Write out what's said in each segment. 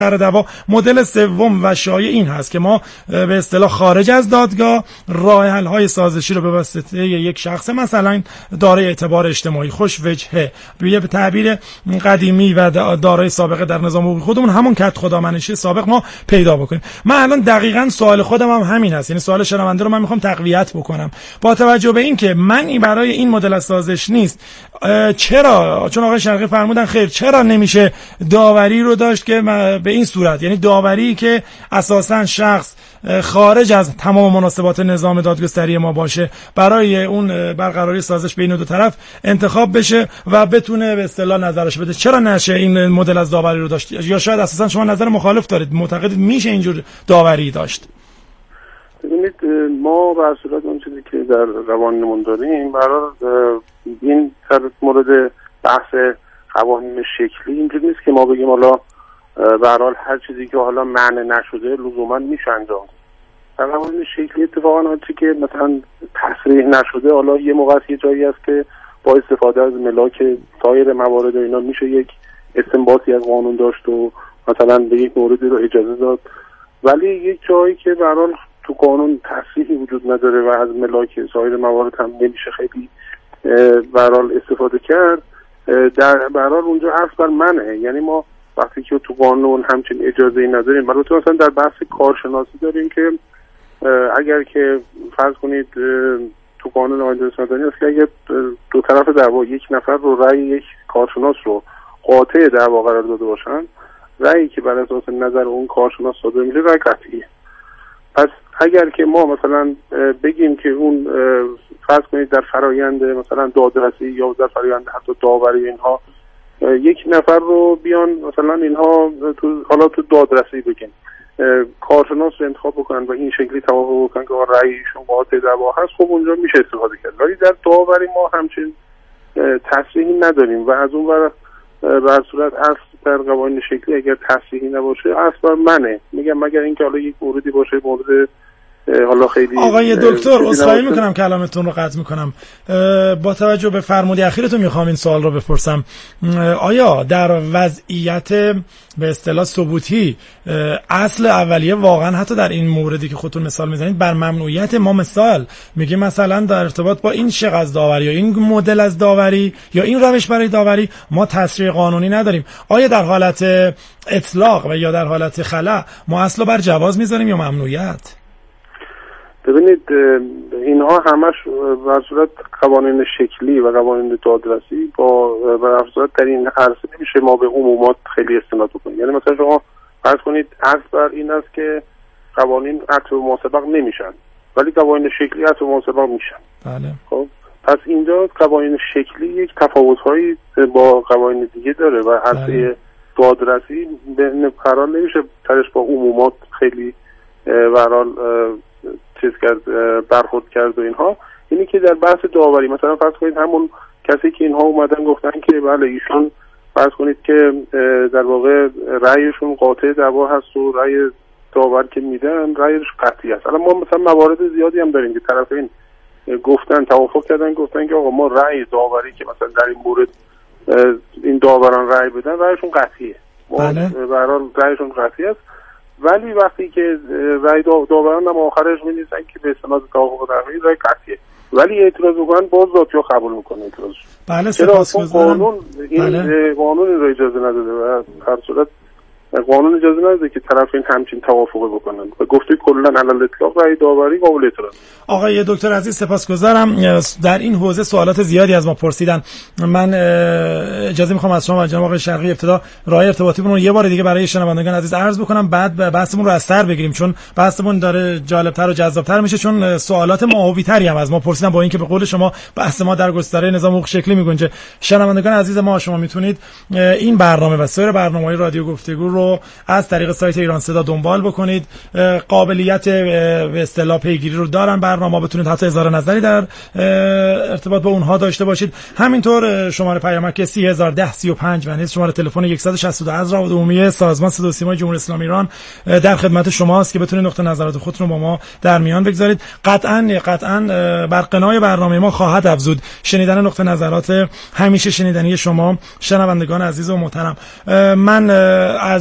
در دعوا. مدل سوم و شایع این هست که ما به اصطلاح خارج از دادگاه راه حل های سازشی رو به واسطه یک شخص مثلا دارای اعتبار اجتماعی، خوش وجهه، به تعبیر قدیمی و دارای سابقه در نظام حقوقی خودمون، همون کت خدامنشی سابق، ما پیدا بکنیم. من الان دقیقاً سوال خودم هم همین هست، یعنی سوال شنونده رو من میخوام تقویت بکنم با توجه به این که من برای این مدل از سازش نیست. چرا؟ چون آقای شرقی فرمودن خیر، چرا نمیشه داوری رو داشت که به این صورت، یعنی داوری که اساساً شخص خارج از تمام مناسبات نظام دادگستری ما باشه، برای اون برقراری سازش بین دو طرف انتخاب بشه و بتونه به اصطلاح نظرش بده. چرا نشه این مدل از داوری رو داشت؟ یا شاید اساساً شما نظر مخالف دارید، معتقدید میشه اینجور داوری داشت؟ ببینید، ما به صورت اون چیزی که در قوانینمون داریم، برای این مورد بحث قوانین شکلی اینجوری نیست که ما بگیم حالا به هر حال هر چیزی که حالا معنی نشده لزوما میشه انجام. در قوانین شکلی اتفاقا آنچه که مثلا تصریح نشده، حالا یه موقع یه جایی هست که با استفاده از ملاک سایر موارد و اینا میشه یک استنباطی از قانون داشت و مثلا به یک موردی رو اجازه داد، ولی یک جایی که به هر حال تو قانون تصریحی وجود نداره و از ملاک سایر موارد هم نمیشه خیلی به هر حال استفاده کرد، در به هر حال اونجا اصل بر منه. یعنی ما وقتی که تو قانون همچین اجازه‌ای نداریم، البته مثلا در بحث کارشناسی داریم که اگر که فرض کنید تو قانون آیین مدنی است که اگر دو طرف دعوا یک نفر رو رأی یک کارشناس رو قاطع دعوا قرار داده باشن، رأیی که بر اساس نظر اون کارشناس صادر میشه رأی قطعیه. پس اگر که ما مثلا بگیم که اون فرض کنید در فرایند مثلا دادرسی یا در فرایند حتی داوری اینها یک نفر رو بیان مثلا اینها حالا تو دادرسی بگیم کارشناس رو انتخاب بکنن و این شکلی توافق بکنن که رأیشون قاطع دعوا هست، خب اونجا میشه استفاده کرد. ولی در داوری ما همچین تصریحی نداریم و از اون ور به هر صورت اصل در قوانین شکلی اگر تصریحی نباشه اصل بر منه. میگم مگر اینکه حالا یک موردی باشه، مورد حالا خیلی. آقای دکتر عذرخواهی میکنم کلامتون رو قطع میکنم، با توجه به فرموده اخیرتون میخوام این سوال رو بپرسم. آیا در وضعیت به اصطلاح ثبوتی اصل اولیه واقعا حتی در این موردی که خودتون مثال میزنید بر ممنوعیت ما مثال میگیم مثلا در ارتباط با این شق از داوری یا این مدل از داوری یا این روش برای داوری ما تصریح قانونی نداریم، آیا در حالت اطلاق و یا در حالت خلا ما اصل بر جواز میذاریم یا ممنوعیت؟ ببینید، اینها همش به صورت قوانین شکلی و قوانین دادرسی با به صورت در این عرصه نمیشه ما به عمومات خیلی استناد بکنیم. یعنی مثلا شما فرض کنید اصل بر این است که قوانین عطف و ماسبق نمیشن، ولی قوانین شکلی عطف و ماسبق میشن. بله. خب پس اینجا قوانین شکلی یک تفاوت‌هایی با قوانین دیگه داره و عرصه دادرسی به قرار نمیشه ترش با عمومات خیلی به هر حال چیز کرد، برخورد کرد و اینها. اینی که در بحث داوری مثلا فرض کنید همون کسی که اینها اومدن گفتن که بله ایشون فرض کنید که در واقع رأیشون قاطع دعوا هست و رأی داور که میدن رأیش قطعی است. الان ما مثلا موارد زیادی هم داریم که طرفین گفتن توافق کردن، گفتن که آقا ما رأی داوری که مثلا در این مورد این داوران رأی بدن رأیشون قطعیه. بله. به هر حال رأیشون قطعی است، ولی وقتی که رأی داوران هم آخرش می‌نویسن که به استناد توافق درمی رأی قطعیه، ولی اعتراض می‌کنن باز ذاتی‌ها قبول می‌کنه اعتراض. بله، سپاسگزارم. قانون رو اجازه نداده و هر صورت قانون اجازه نداده که طرفین همچین توافقی بکنن و گفته کلا علل اطلاق رأی داوری قابل اعتراض. آقای دکتر عزیز سپاسگزارم. در این حوزه سوالات زیادی از ما پرسیدن. من اجازه میخوام از شما و جناب آقای شرقی ابتدا راه ارتباطیمون رو یه بار دیگه برای شنوندگان عزیز عرض بکنم، بعد بحثمون رو از سر بگیریم، چون بحثمون داره جالبتر و جذابتر میشه، چون سوالات معاویتری هم از ما پرسیدن، با اینکه به قول شما بحث ما در گستره نظام حقوق شکلی میگنجه. شنوندگان عزیز ما، شما میتونید این برنامه و سایر برنامه‌های رادیو گفتگو رو از طریق سایت ایران صدا دنبال بکنید. قابلیت به اصطلاح پیگیری رو دارن برنامه، بتونید حتی اظهار نظری در ارتباط با اونها داشته باشید. همینطور شماره پیامک 301035 و نیز شماره تلفن 162 از راه عمومی سازمان صدا و سیمای جمهوری اسلامی ایران در خدمت شماست که بتونید نقطه نظرات خودتون رو با ما در میان بگذارید. قطعاً بر قنای برنامه ما خواهد افزود شنیدن نقطه نظرات همیشه شنیدنی شما شنوندگان عزیز و محترم. من از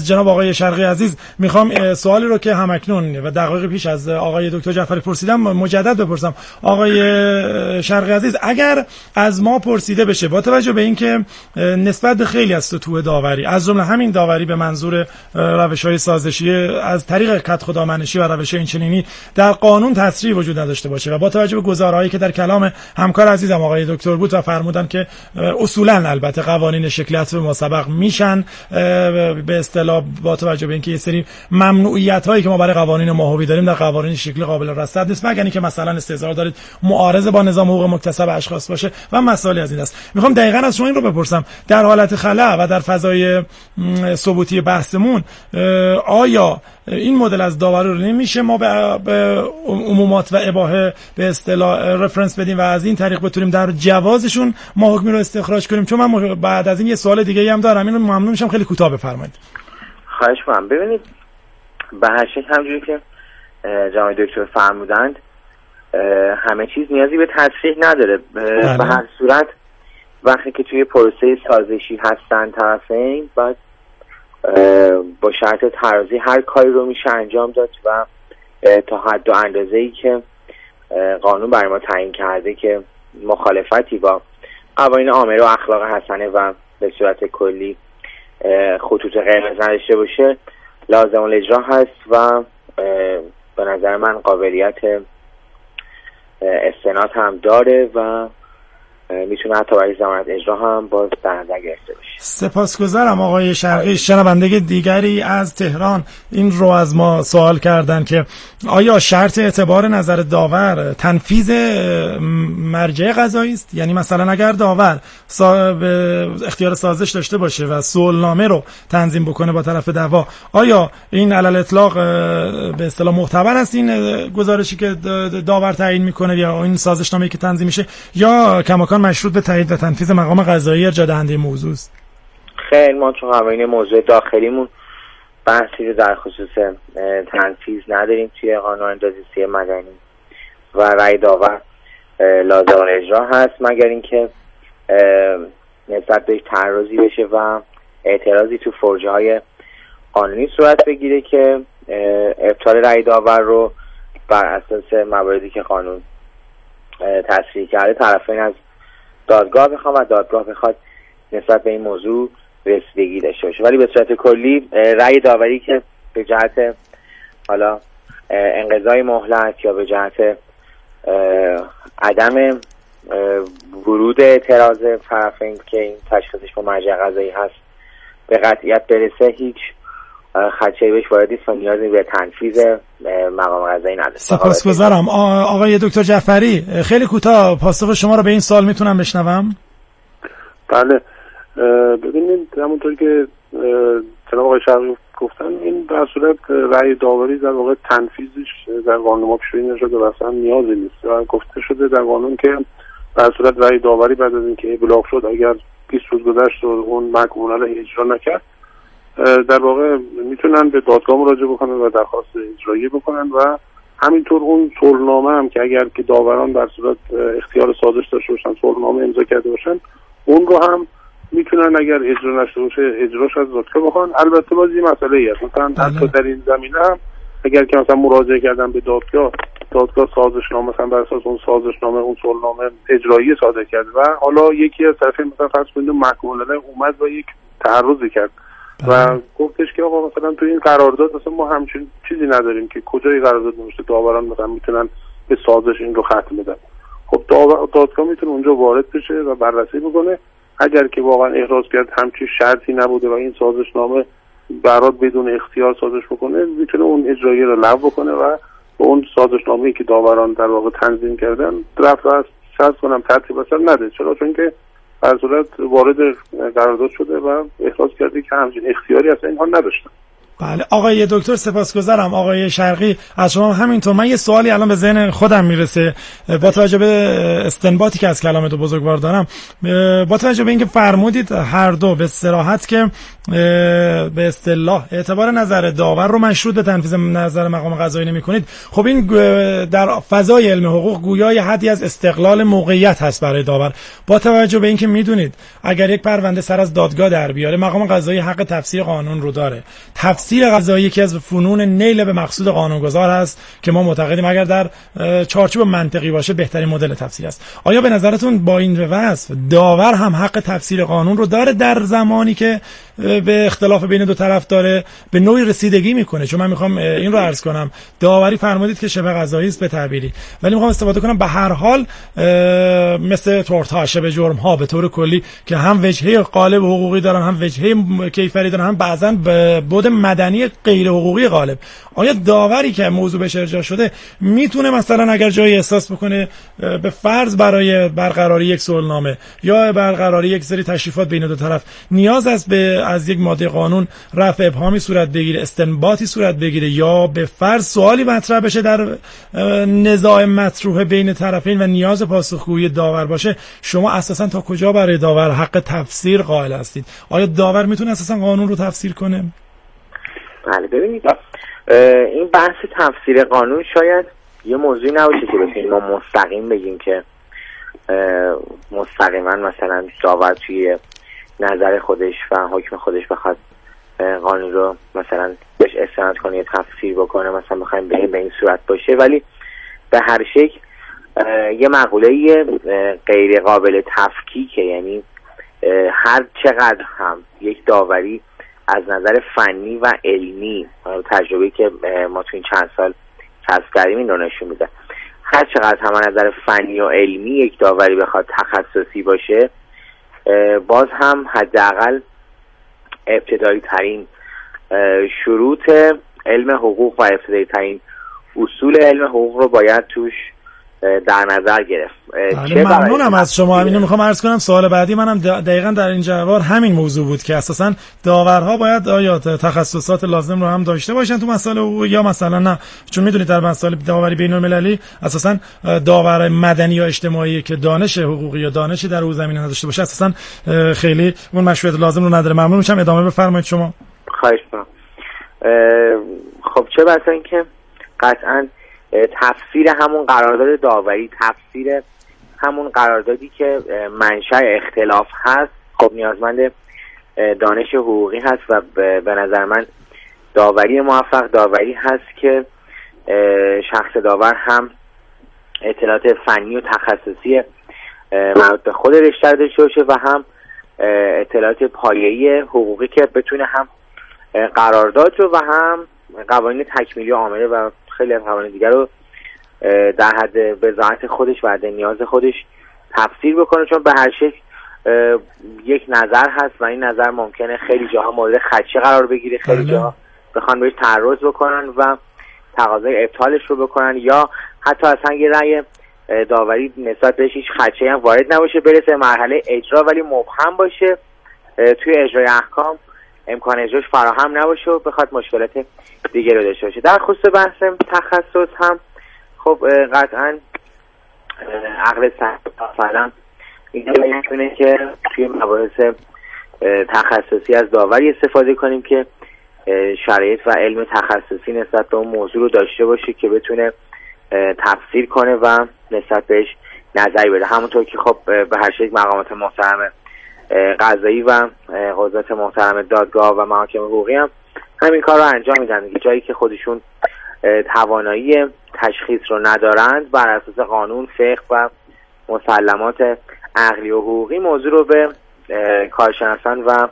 جناب آقای شرقی عزیز میخوام سوالی رو که همکنون و دقایق پیش از آقای دکتر جعفری پرسیدم مجدد بپرسم. آقای شرقی عزیز، اگر از ما پرسیده بشه با توجه به اینکه نسبت به خیلی از سطوح داوری از جمله همین داوری به منظور روش‌های سازشی از طریق کد خدامنشی و روش اینچنینی در قانون تصریح وجود نداشته باشه و با توجه به گزارهایی که در کلام همکار عزیزم آقای دکتر بود و فرمودن که اصولا البته قوانین شکلی حسب مسبق میشن، به اصطلاح با توجه به اینکه یه سری ممنوعیت هایی که ما برای قوانین ماهوی داریم در قوانین شکلی قابل رصد نیست، مگر اینکه مثلا استحضار دارید معارض با نظام حقوق مکتسب اشخاص باشه و مسائلی از این است. میخوام دقیقاً از شما این رو بپرسم، در حالت خلا و در فضای ثبوتی بحثمون آیا این مدل از داوری رو نمیشه ما به عمومات و اباحه به اصطلاح رفرنس بدیم و از این طریق بتونیم در جوازشون ما حکمی رو استخراج کنیم؟ چون من بعد از این یه سوال دیگه هم دارم، اینو ممنون میشم خیلی کوتاه بفرمایید. خواهش می‌کنم. ببینید به هر شکل همونجوری که جناب دکتر فرمودند همه چیز نیازی به تصریح نداره. به هر صورت وقتی که توی پروسه سازشی هستن طرفین بعد با شرط ترازی هر کاری رو میشه انجام داد و تا حد و اندازه‌ای که قانون برای ما تعیین کرده که مخالفتی با قوانین آمره و اخلاق حسنه و به صورت کلی خطوط قرمز نداشته باشه لازم الاجرا هست و به نظر من قابلیت استناد هم داره و میتونه حتی برای ضمانت اجرا هم باز در نظر گرفته بشه. سپاسگزارم آقای شرقی. شنونده دیگری از تهران این رو از ما سوال کردن که آیا شرط اعتبار نظر داور تنفیذ مرجع قضایی است؟ یعنی مثلا اگر داور اختیار سازش داشته باشه و صلحنامه رو تنظیم بکنه با طرف دعوا، آیا این علل اطلاق به اصطلاح معتبر است این گزارشی که داور تعیین میکنه یا این سازشنامه‌ای که تنظیم میشه، یا کماکان مشروط به تایید و تنفیذ مقام قضایی ارجاع دهنده موضوع است؟ خیلی ما تو قوانین موضوع داخلیمون بحثی رو در خصوص تنفیذ نداریم توی قانون دادرسی مدنی و رأی داور لازم الاجرا هست مگر اینکه نسبت بهش تعرضی بشه و اعتراضی تو فرجه های قانونی صورت بگیره که ابطال رأی داور رو بر اساس مواردی که قانون تصریح کرده طرفین از دادگاه بخواد و دادگاه بخواد نسبت به این موضوع رسیدگی داشته باشه. ولی به صورت کلی رأی داوری که به جهت حالا انقضای مهلت یا به جهت عدم ورود اعتراض طرفین که این تشخیصش با مرجع قضایی هست به قطعیت برسه، هیچ خدشه‌ای بهش وارد نیست و نیازی به تنفیذ مقام قضایی نداره. سپاسگزارم. آقای دکتر جعفری خیلی کوتاه پاسخ شما رو به این سوال میتونم بشنوم؟ بله، ببینید همونطور که جناب آقای شرقی گفتن این در صورت رأی داوری در واقع تنفیذش در قانون ما پیش‌بینی نشده و اصلا نیازی نیست و گفته شده در قانون که در صورت رأی داوری بعد از اینکه ابلاغ شد اگر 20 روز گذشت و اون محکوم علیه اجرا نکرد در واقع میتونن به دادگاه مراجعه بکنن و درخواست اجرایی بکنن و همینطور اون صلحنامه هم که اگر که داوران در صورت اختیار سازش داشته باشن صلحنامه امضا کرده باشن اون رو هم میتونن اگر اجرا نشده باشه اجراش از دادگاه بخوان. البته باز این مسئله ای هست مثلا حتی در این زمینه هم اگر که مثلا مراجعه کردن به دادگاه سازشنامه مثلا بر اساس اون سازشنامه اون صلحنامه اجرایی صادر کرد و حالا یکی از طرفین مثلا فرض کنید محکوم علیه اومد و یک تعرضی کرد و گفتش که آقا مثلا تو این قرارداد مثلا ما همچین چیزی نداریم که کجای قرارداد نوشته داوران مثلا میتونن به سازش این رو ختم بدن. خب دادگاه میتونه اونجا وارد بشه و بررسی بکنه اگر که واقعا احراز کرد همچین شرطی نبوده و این سازشنامه برات بدون اختیار سازش بکنه میتونه اون اجرایی رو لغو بکنه و اون سازشنامه‌ای که داوران در واقع تنظیم کردن رفت و شرط کنم ترتیب اثر نده. چرا؟ چون که در صورت وارد قرارداد شده و احراز کرده که همچین اختیاری اصلا اینها نداشتن. بله آقای دکتر سپاسگزارم. آقای شرقی از شما همینطور. من یه سوالی الان به ذهن خودم میرسه با توجه به استنباطی که از کلام دو بزرگوار دارم، با توجه به اینکه فرمودید هر دو به صراحت که به اصطلاح اعتبار نظر داور رو مشروط به تنفیذ نظر مقام قضایی نمی‌کنید، خب این در فضای علم حقوق گویا یه حدی از استقلال موقعیت هست برای داور. با توجه به اینکه میدونید اگر یک پرونده سر از دادگاه در بیاره، مقام قضایی حق تفسیر قانون رو داره. تفسیر قضایی یکی از فنون نیل به مقصود قانونگذار هست که ما معتقدیم اگر در چارچوب منطقی باشه بهترین مدل تفسیر است. آیا به نظرتون با این وصف داور هم حق تفسیر قانون رو داره در زمانی که به اختلاف بین دو طرف داره به نوعی رسیدگی میکنه؟ چون من میخوام این رو عرض کنم، داوری فرمودید که شبه قضایی است به تعبیری، ولی میخوام استفاده کنم به هر حال مثل تورت ها، شبه جرم ها به طور کلی که هم وجهه غالب حقوقی دارن هم وجهه کیفری دارن، هم بعضا بعد مدنی غیر حقوقی غالب. آیا داوری که موضوع بهش ارجاع شده میتونه مثلا اگر جایی احساس بکنه به فرض برای برقراری یک صلحنامه یا برقراری یک سری تشریفات بین دو طرف نیاز است به از یک ماده قانون رفع ابهامی صورت بگیره، استنباطی صورت بگیره، یا به فرض سوالی مطرح بشه در نزاع مطروح بین طرفین و نیاز پاسخگویی داور باشه، شما اساسا تا کجا برای داور حق تفسیر قائل هستید؟ آیا داور میتونه اساسا قانون رو تفسیر کنه؟ بله ببینید این بحث تفسیر قانون شاید یه موضوعی نباشه که بتونیم ما مستقیم بگیم که مستقیما مثلا داور توی نظر خودش و حکم خودش بخواد قانون رو مثلا بهش استناد کنه یا تفسیر بکنه، مثلا بخوایم به این صورت باشه. ولی به هر شکل یه مقوله غیر قابل تفکیکه، یعنی هر چقدر هم یک داوری از نظر فنی و علمی، تجربه‌ای که ما تو این چند سال کسب کردیم این رو نشون میده، هر چقدر هم از نظر فنی و علمی یک داوری بخواد تخصصی باشه، باز هم حداقل ابتدایی ترین شروط علم حقوق و ابتدایی ترین اصول علم حقوق رو باید توش در نظر گرفت. ممنونم از شما. همین رو میخوام عرض کنم. سوال بعدی منم دقیقاً در این جوار همین موضوع بود که اساساً داورها باید آیا تخصصات لازم رو هم داشته باشن تو مسائل حقوقی یا مثلا نه، چون میدونید در مسائل داوری بین‌المللی اساساً داور مدنی یا اجتماعی که دانش حقوقی یا دانشی در اون زمینه نداشته باشه اساساً خیلی اون مشروعیت لازم رو نداره. ممنون میشم. ادامه بفرمایید شما. خواهش می‌کنم. خب چه بسا اینکه قطعاً تفسیر همون قرارداد داوری، تفسیر همون قراردادی که منشأ اختلاف هست، خب نیازمند دانش حقوقی هست و به نظر من داوری موفق داوری هست که شخص داور هم اطلاعات فنی و تخصصی مربوط به خود رشته داشته باشه و هم اطلاعات پایه‌ای حقوقی که بتونه هم قرارداد رو و هم قوانین تکمیلی و عامله و خیلی از قوانین دیگر رو در حد وضاحت خودش و حد نیاز خودش تفسیر بکنه، چون به هر شکل یک نظر هست و این نظر ممکنه خیلی جاها مورد خدشه قرار بگیره، خیلی جاها بخوان بهش تعرض بکنن و تقاضای ابطالش رو بکنن یا حتی اصلا یه رأی داوری نسبت بهش هیچ خدشه‌ای هم وارد نباشه، برسه مرحله اجرا ولی مبهم باشه، توی اجرای احکام امکان اجراش فراهم نباشه و بخواد مشکلات دیگه رو داشته باشه. در خصوص بحث تخصص هم خب قطعا عقل سلام اینجا میتونه که توی مباحث تخصصی از داوری استفاده کنیم که شرایط و علم تخصصی نسبت به اون موضوع رو داشته باشه که بتونه تفسیر کنه و نسبت بهش نظری بده. همونطور که خب به هر شکل مقامات محترم قضایی و قضات محترم دادگاه و محاکم حقوقی هم همین کار رو انجام میدن. جایی که خودشون توانایی تشخیص رو ندارند بر اساس قانون، فقه و مسلمات عقلی و حقوقی موضوع رو به کارشناسان و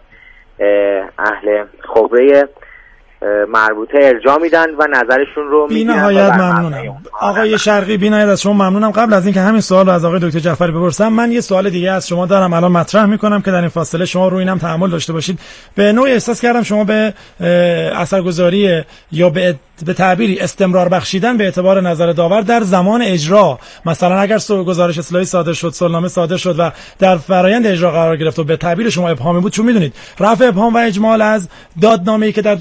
اهل خبره مربوطه ارجاع میدن و نظرشون رو میگن. بی‌نهایت ممنونم آقای شرقی، بی‌نهایت از شما ممنونم. قبل از اینکه همین سوال رو از آقای دکتر جعفری بپرسم، من یه سوال دیگه از شما دارم الان مطرح میکنم که در این فاصله شما روی اینم تأمل داشته باشید. به نوعی احساس کردم شما به اثرگذاری یا به تعبیری استمرار بخشیدن به اعتبار نظر داور در زمان اجرا، مثلا اگر گزارش اصلاحی صادر شد، صلحنامه صادر شد و در فرآیند اجرا قرار گرفت و به تعبیر شما ابهامی بود، چون میدونید رفع ابهام و اجمال از دادنامه‌ای که در دادگاه صادر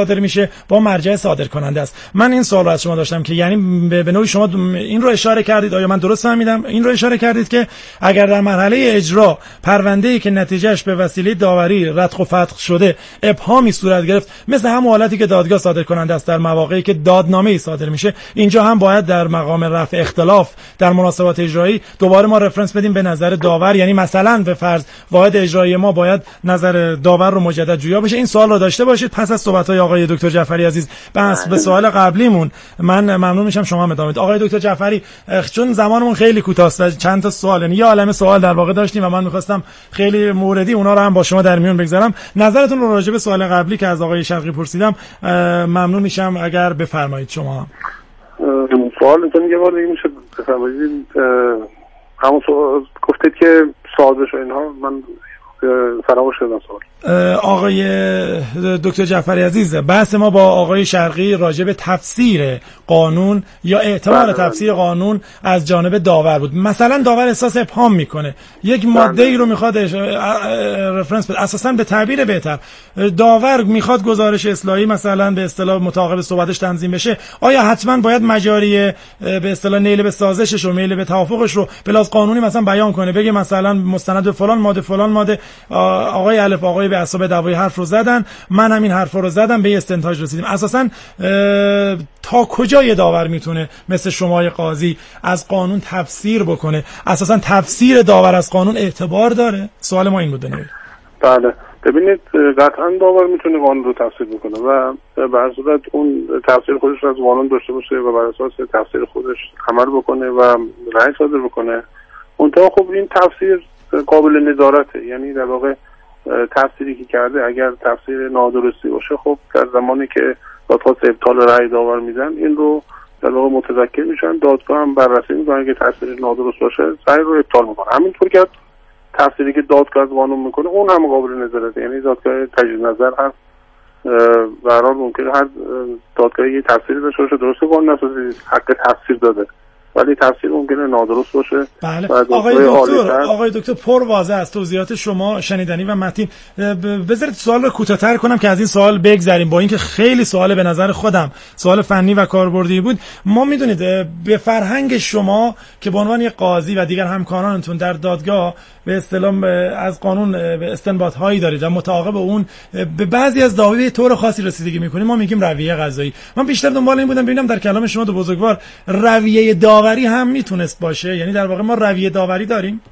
صادر میشه با مرجع صادر کننده است. من این سوال رو از شما داشتم که یعنی به نوعی شما این رو اشاره کردید، آیا من درست فهمیدم؟ این رو اشاره کردید که اگر در مرحله اجرا پرونده‌ای که نتیجهش به وسیله داوری رتق و فتق شده ابهامی صورت گرفت، مثل همون حالتی که دادگاه صادر کننده است در مواقعی که دادنامه‌ای صادر میشه، اینجا هم باید در مقام رفع اختلاف در مناسبات اجرایی دوباره ما رفرنس بدیم به نظر داور. یعنی مثلا به فرض واحد اجرایی ما باید نظر داور رو مجدد جویا بشه. این سوال رو داشته باشید. پس از صحبت‌های آقای دکتر جعفری عزیز به سوال قبلیمون من ممنون میشم شما هم ادامه بدید. آقای دکتر جعفری، چون زمانمون خیلی کوتاست و چند تا سوال، یعنی یه عالمه سوال در واقع داشتیم و من می‌خواستم خیلی موردی اونا رو هم با شما در میون بگذارم. نظرتون رو راجع به سوال قبلی که از آقای شرقی پرسیدم ممنون میشم اگر بفرمایید. شما سوالتون یه بار دیگه میشه بفرمایید؟ همون سوال گفتید که سازش و اینها، من فراموش کردم سوال. آقای دکتر جعفری عزیز، بحث ما با آقای شرقی راجع به تفسیر قانون یا احتمال تفسیر قانون از جانب داور بود. مثلا داور احساس ابهام میکنه، یک ماده ای رو میخواد رفرنس بده، اساسا به تعبیر بهتر داور میخواد گزارش اصلاحی مثلا به اصطلاح متعاقب صحبتش تنظیم بشه، آیا حتما باید مجاری به اصطلاح نیل به سازشش و میل به توافقش رو به لحاظ قانونی مثلا بیان کنه، بگه مثلا مستند به فلان ماده آقای الف آقای به اعصاب دعوای حرف رو زدن، من همین حرف رو زدم، به استنتاج رسیدیم. اساسا تا کجای داور میتونه مثل شما قاضی از قانون تفسیر بکنه؟ اساسا تفسیر داور از قانون اعتبار داره؟ سوال ما این بود. بله، ببینید قطعا داور میتونه قانون رو تفسیر بکنه و به هر صورت اون تفسیر خودش رو از قانون داشته باشه و بر اساس تفسیر خودش عمل بکنه و رأی صادر بکنه. اونطور خب این تفسیر قابل نظارته، یعنی در واقع تفسیری که کرده اگر تفسیر نادرستی باشه، خب در زمانی که دادخواست ابطال رأی داور میدن این رو در واقع متذکر میشن، دادگاه هم بررسی میکنه که تفسیر نادرست باشه رأی رو ابطال میکنه. همینطور که تفسیری که دادگاه از قانون میکنه اون هم قابل نظارته، یعنی دادگاه تجدید نظر هست. به هر حال ممکنه هر دادگاهی یه تفسیری داشته باشه، درسته قانون اساسی حق تفسیر داده ولی تفسیر ممکنه نادرست باشه. بله. آقای دکتر پر واضح است توضیحات شما، شنیدنی و متین. بذارید سوال رو کوتاه‌تر کنم که از این سوال بگذریم، با اینکه خیلی سوال به نظر خودم سوال فنی و کاربردی بود. ما میدونید به فرهنگ شما که به عنوان یک قاضی و دیگر همکارانتون در دادگاه به اصطلاح از قانون به استنباط‌هایی دارید و متعاقب اون به بعضی از دعاوی به طور خاصی رسیدگی می‌کنید. ما میگیم رویه قضایی. من بیشتر دنبال این بودم ببینم در کلام شما دو بزرگوار رویه داوری هم میتونست باشه، یعنی در واقع ما رویه داوری داریم.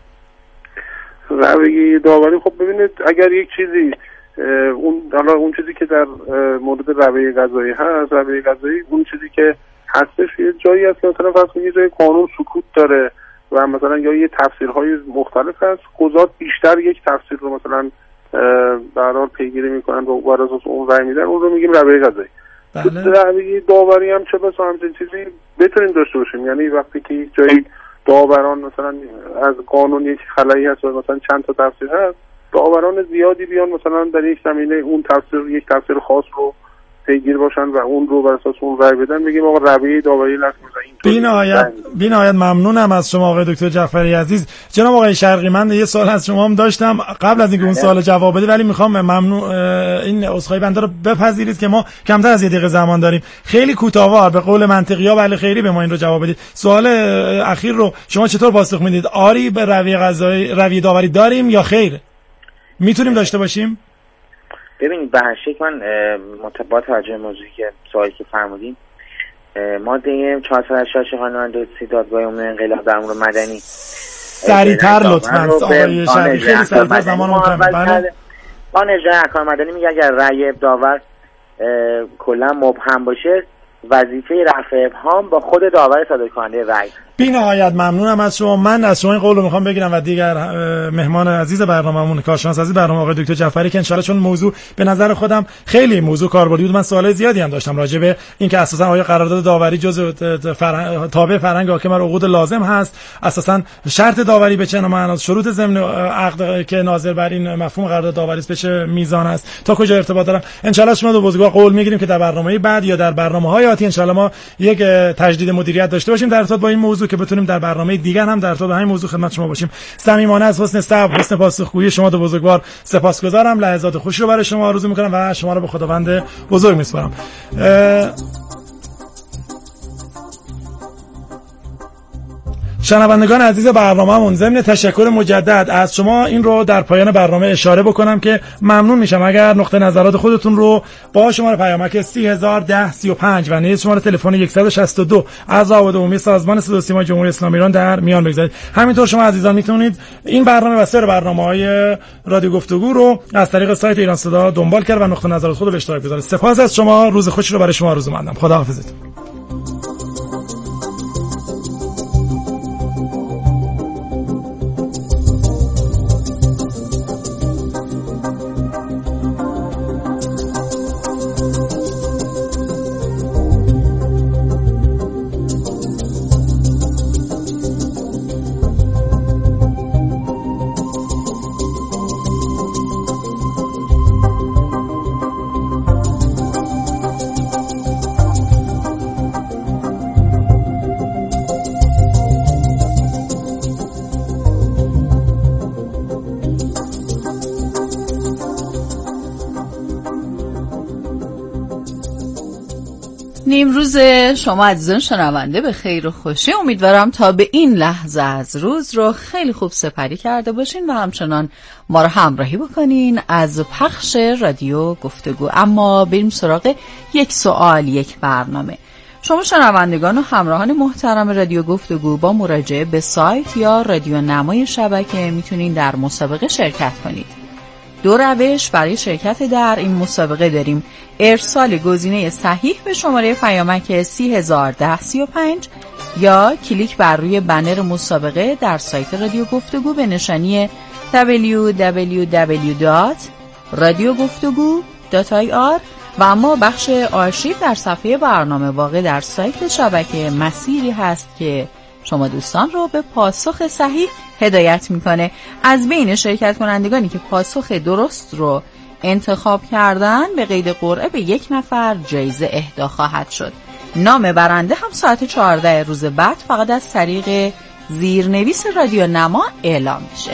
رویه داوری خب ببینید اگر یک چیزی اون چیزی که در مورد رویه قضایی هست، رویه قضایی اون چیزی که هستش یه جایی هست که مثلا فرض کنید یه جای قانون سکوت داره و مثلا یا یه تفسیرهای مختلف هست، قضات بیشتر یک تفسیر رو مثلا به هر حال پیگیری میکنن و بر اساس اون رأی میدن، اون رو میگیم رویه قضایی. بله. رویه داوری هم چه بسا همچین چیزی بتونیم داشته باشیم، یعنی وقتی که یک جایی داوران مثلا از قانون یک خلایی هست و مثلا چند تا تفسیر هست، داوران زیادی بیان مثلا در یک زمینه اون تفسیر یک تفسیر خاص رو پیگیر باشن و اون رو بر اساس اون رأی بدن، میگیم آقا رویه داوری لازم است. بی‌نهایت ممنونم از شما آقای دکتر جعفری عزیز. جناب آقای شرقی، من یه سوال از شما هم داشتم قبل از اینکه اون سوال جواب بده، ولی میخوام ممنون این عذرخواهی بنده رو بپذیرید که ما کمتر از 1 دقیقه زمان داریم. خیلی کوتاه‌وار به قول منطقی‌ها ولی خیری به ما این رو جواب بدید. سوال اخیر رو شما چطور پاسخ میدید؟ آری به رویه داوری داریم یا خیر؟ میتونیم داشته باشیم؟ ببینید به هر شکل من با توجه به موضوعی که سوالی که فرمودین، ماده 486 قانون دادرسی دادگاه عمومی انقلاب در امور مدنی سریعتر لطفاً آقای شرقی، خیلی سریعتر زمانمون کمه. بله. قانون اجرای احکام مدنی میگه اگر رأی داور کلا مبهم باشه، وظیفه رفع ابهام با خود داور صادر کننده رأی. بی‌نهایت ممنونم از شما. من از شما این قول رو میخوام بگیرم و دیگر مهمان عزیز برنامه‌مون، کارشناس عزیز برنامه آقای دکتر جعفری که ان شاءالله چون موضوع به نظر خودم خیلی موضوع کاربردی بود، من سوالای زیادی هم داشتم راجع به اینکه اساسا آیا قرارداد داوری جزء تابع فرهنگ حاکم عقود لازم هست، اساسا شرط داوری به چه معنی است، شروط ضمن عقد که ناظر بر این مفهوم قرارداد داوری است به چه میزان است، تا کجا ارتباط دارن. ان شاءالله شما دو بزرگوار قول میگیریم که در برنامه بعد یا در برنامه‌های آتی ان شاء الله ما یک تجدید مدیریت داشته باشیم در ارتباط با این موضوع که بتونیم در برنامه دیگر هم در ارتباط با همین موضوع خدمت شما باشیم. صمیمانه از حسن صبر، حسن پاسخگویی شما دو بزرگوار سپاسگزارم. لحظات خوشی رو برای شما آرزو می‌کنم و شما رو به خداوند بزرگ می‌سپارم. شنوندگان عزیز برنامه‌مون، ضمن تشکر مجدد از شما این رو در پایان برنامه اشاره بکنم که ممنون میشم اگر نقطه نظرات خودتون رو با شماره پیامک 301035 و نیز شماره تلفن 162 از روابط عمومی سازمان صدا و سیما جمهوری اسلامی ایران در میان بگذارید. همینطور شما عزیزان میتونید این برنامه و سایر برنامه‌های رادیو گفتگو رو از طریق سایت ایران صدا دنبال کرد و نقطه نظرات خود رو به اشتراک بذارید. سپاس از شما. روز خوشی رو برای شما آرزو مندم. خداحافظتون. نیمروز شما عزیزان شنونده به خیر و خوشی. امیدوارم تا به این لحظه از روز رو خیلی خوب سپری کرده باشین و همچنان ما رو همراهی بکنین از پخش رادیو گفتگو. اما بریم سراغ یک سوال یک برنامه. شما شنوندگان و همراهان محترم رادیو گفتگو با مراجعه به سایت یا رادیو نمای شبکه میتونین در مسابقه شرکت کنید. دو روش برای شرکت در این مسابقه داریم: ارسال گزینه صحیح به شماره پیامک 301035 یا کلیک بر روی بنر مسابقه در سایت رادیو گفتگو به نشانی www.radiogoftegu.ir و اما بخش آرشیو در صفحه برنامه واقع در سایت شبکه مسیری هست که شما دوستان رو به پاسخ صحیح هدایت میکنه. از بین شرکت کنندگانی که پاسخ درست رو انتخاب کردن به قید قرعه به یک نفر جایزه اهدا خواهد شد. نام برنده هم ساعت 14 روز بعد فقط از طریق زیرنویس رادیو نما اعلام میشه.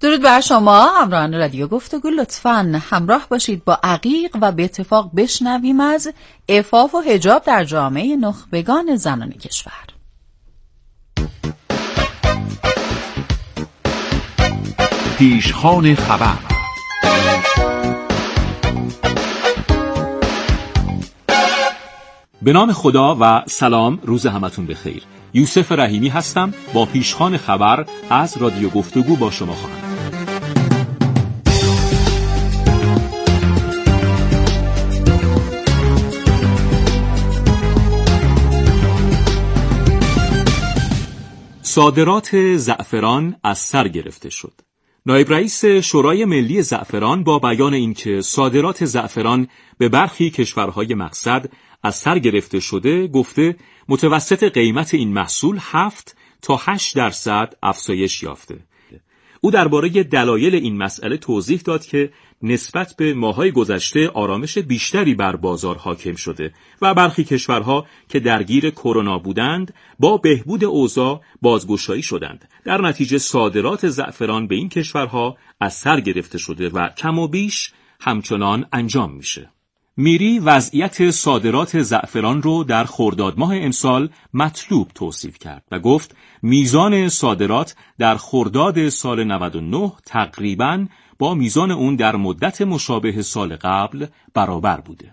درود بر شما همراهان رادیو گفتگو. لطفاً همراه باشید با عقیق و به اتفاق بشنویم از عفاف و حجاب در جامعه نخبگان زنان کشور. پیشخوان خبر. به نام خدا و سلام، روز همتون بخیر. یوسف رحیمی هستم، با پیشخوان خبر از رادیو گفتگو با شما خواهم. صادرات زعفران از سر گرفته شد. نایب رئیس شورای ملی زعفران با بیان اینکه صادرات زعفران به برخی کشورهای مقصد از سر گرفته شده، گفته متوسط قیمت این محصول 7 تا 8% افزایش یافته. او درباره دلایل این مسئله توضیح داد که نسبت به ماه‌های گذشته آرامش بیشتری بر بازار حاکم شده و برخی کشورها که درگیر کرونا بودند با بهبود اوضاع بازگشایی شدند. در نتیجه صادرات زعفران به این کشورها از سر گرفته شده و کم و بیش همچنان انجام میشه. میری وضعیت صادرات زعفران رو در خرداد ماه امسال مطلوب توصیف کرد و گفت میزان صادرات در خرداد سال 99 تقریباً با میزان اون در مدت مشابه سال قبل برابر بوده.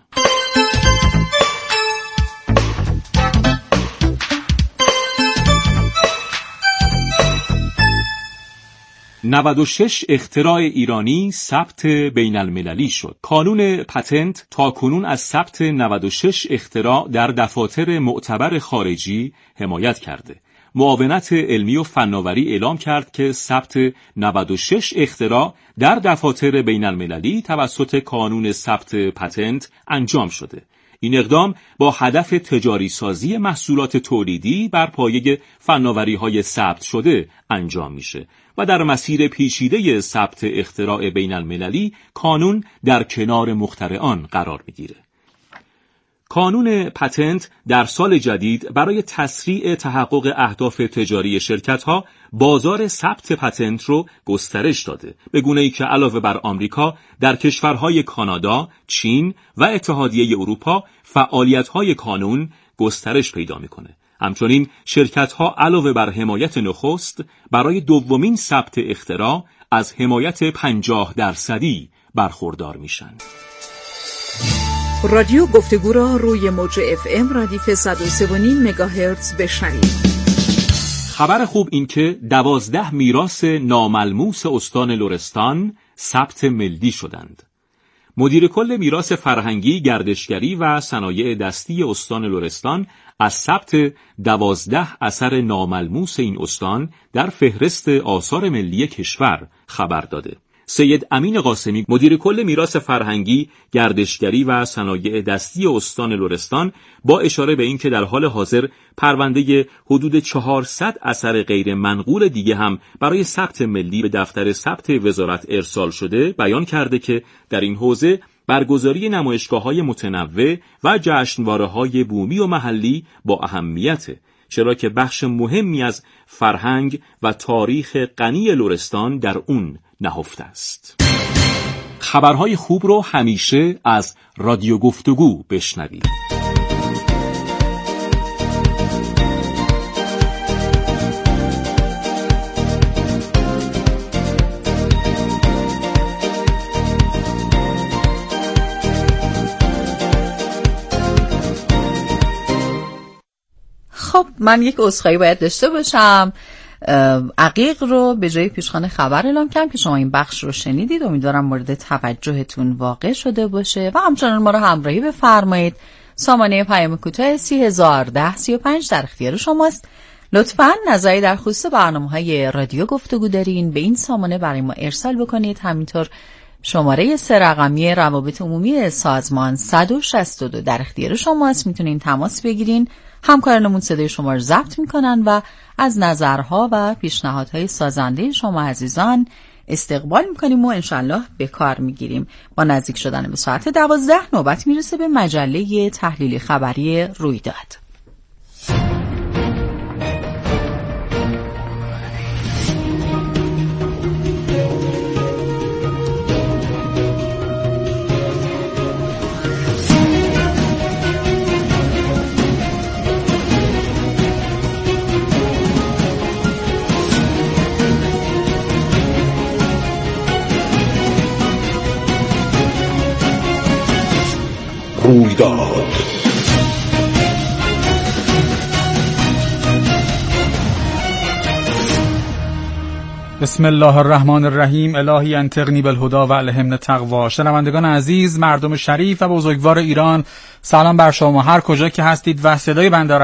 96 اختراع ایرانی ثبت بین المللی شد. کانون پتنت تاکنون از ثبت 96 اختراع در دفاتر معتبر خارجی حمایت کرده. معاونت علمی و فناوری اعلام کرد که ثبت 96 اختراع در دفاتر بین المللی توسط کانون ثبت پتنت انجام شده. این اقدام با هدف تجاری سازی محصولات تولیدی بر پایه فناوری‌های ثبت شده انجام میشه و در مسیر پیچیده ثبت اختراع بین المللی کانون در کنار مخترعان قرار میگیره. کانون پتنت در سال جدید برای تسریع تحقق اهداف تجاری شرکت‌ها بازار ثبت پتنت رو گسترش داده، به گونه‌ای که علاوه بر آمریکا در کشورهای کانادا، چین و اتحادیه اروپا فعالیت‌های کانون گسترش پیدا می‌کنه. همچنین شرکت‌ها علاوه بر حمایت نخست برای دومین ثبت اختراع از حمایت 50% برخوردار میشن. رادیو گفتگو را روی موج FM ردیف 103.5 مگاهرتز بشنوید. خبر خوب این که 12 میراث ناملموس استان لرستان ثبت ملی شدند. مدیر کل میراث فرهنگی، گردشگری و صنایع دستی استان لرستان از ثبت 12 اثر ناملموس این استان در فهرست آثار ملی کشور خبر داده. سید امین قاسمی، مدیر کل میراث فرهنگی، گردشگری و صنایع دستی استان لرستان، با اشاره به اینکه در حال حاضر پرونده حدود 400 اثر غیر منقول دیگه هم برای ثبت ملی به دفتر ثبت وزارت ارسال شده، بیان کرده که در این حوزه برگزاری نمایشگاه‌های متنوع و جشنواره‌های بومی و محلی با اهمیته، چرا که بخش مهمی از فرهنگ و تاریخ غنی لرستان در اون نهفته است. خبرهای خوب رو همیشه از رادیو گفتگو بشنوید. خب من یک عذرخواهی باید داشته باشم. عقیق رو به جای پیشخوان خبر اعلام کردم که شما این بخش رو شنیدید. امیدوارم مورد توجهتون واقع شده باشه و همچنان ما رو همراهی بفرمایید. سامانه پیام کوتاه 301035 در اختیار شماست. لطفاً نظری در خصوص برنامه‌های رادیو گفتگو دارین به این سامانه برای ما ارسال بکنید. همینطور شماره 3 رقمی روابط عمومی سازمان 162 در اختیار شماست. میتونین تماس بگیرین. همکارانمون صدای شما رو ضبط میکنن و از نظرها و پیشنهادهای سازنده شما عزیزان استقبال میکنیم و انشالله به کار میگیریم. با نزدیک شدن به ساعت 12 نوبت میرسه به مجله تحلیل خبری رویداد. رویداد. بسم الله الرحمن الرحیم. الهی انطقنی بالهدی و الهمنا التقوا. شنوندگان عزیز، مردم شریف و بزرگوار ایران، سلام بر شما هر کجا که هستید و صدای بنده